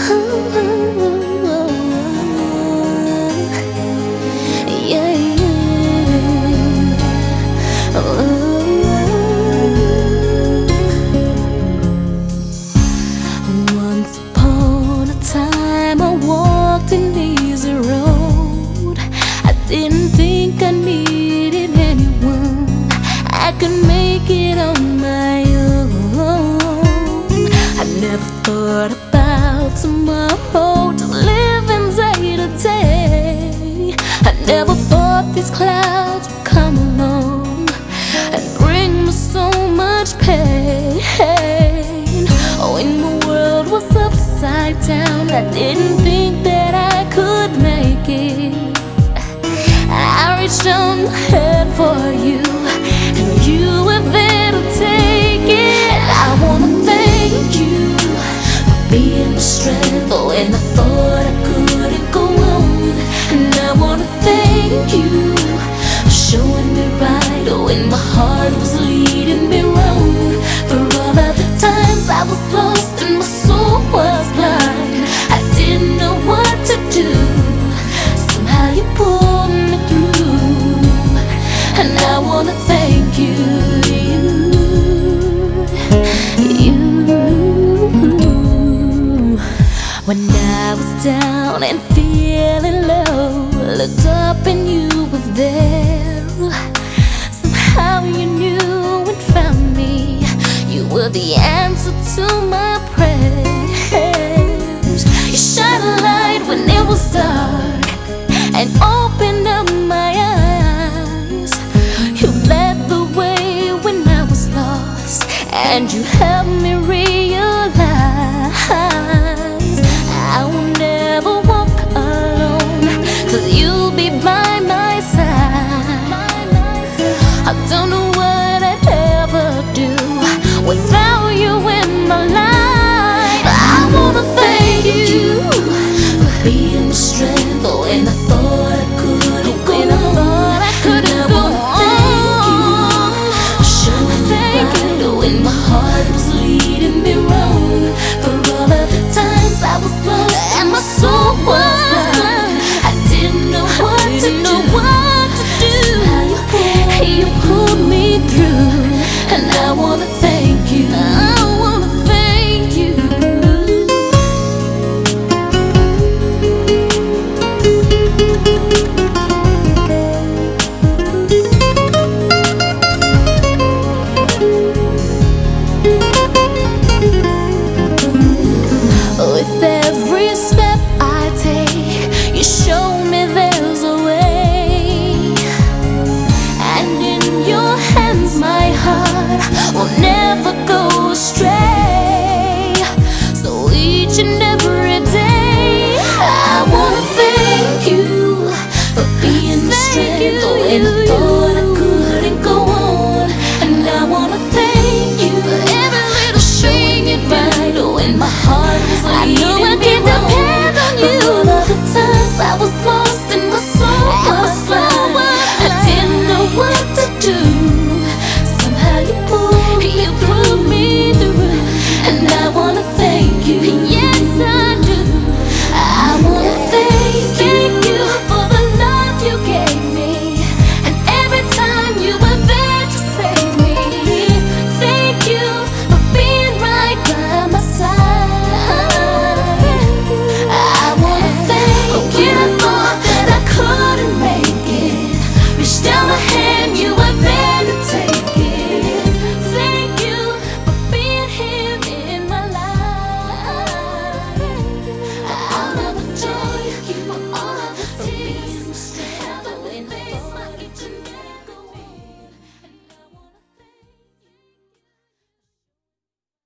Yeah, yeah. Once upon a time I walked an easy road. I didn't think I needed anyone. I could make it on my own. I never thought about tomorrow, just living day to day. I never thought these clouds would come along and bring me so much pain. When the world was upside down, I didn't think that I could make it. I reached on my hand for you, and you were there to take it. I wanna thank you for being the strength when I thought I couldn't go on. And I wanna thank you for showing me right when my heart was leading me wrong. For all of the times I was lost and my soul was blind, I didn't know what to do. Somehow you pulled me through, and I wanna thank you, you. When I was down and feeling low, looked up and you were there. Somehow you knew and found me. You were the answer to my prayers. You shine a light when it was dark and opened up my eyes. You led the way when I was lost, and you